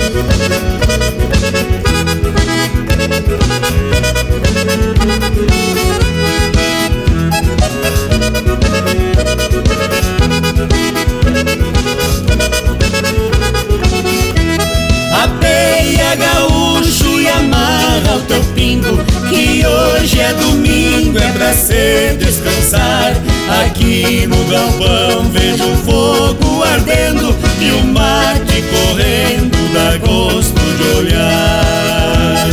Apeia, gaúcho, e amarra o teu pingo, que hoje é domingo, é pra se descansar. Aqui no galpão vejo o fogo ardendo e o mate correndo, dá gosto de olhar.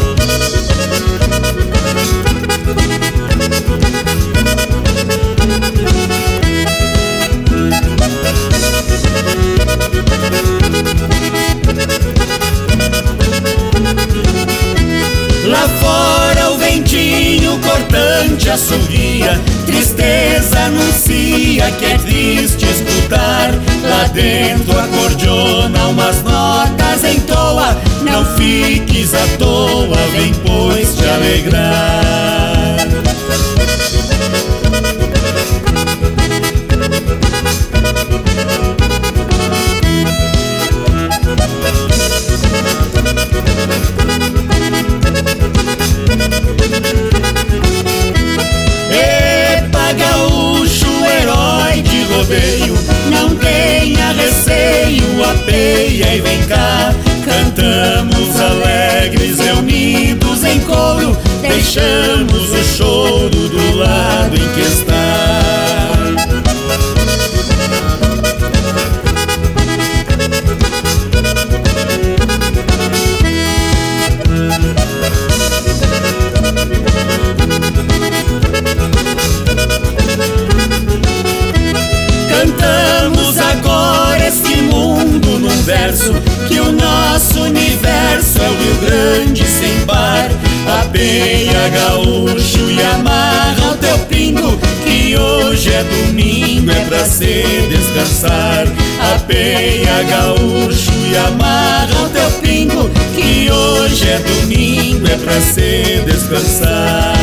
Lá fora o ventinho cortante assovia, tristeza anuncia que é triste escutar. Lá dentro acordeona umas notas em toa, não fiques à toa, vem pois te alegrar. Epa, gaúcho, herói de rodeio, não tenha receio, apeia e vem cá. Cantamos alegres, reunidos em coro, deixamos o choro do lado em que está. Cantamos agora este mundo num verso, que o nosso universo é o Rio Grande sem par. Apeia, gaúcho, e amarra o teu pingo, que hoje é domingo, é pra se descansar. Apeia, gaúcho, e amarra o teu pingo, que hoje é domingo, é pra se descansar.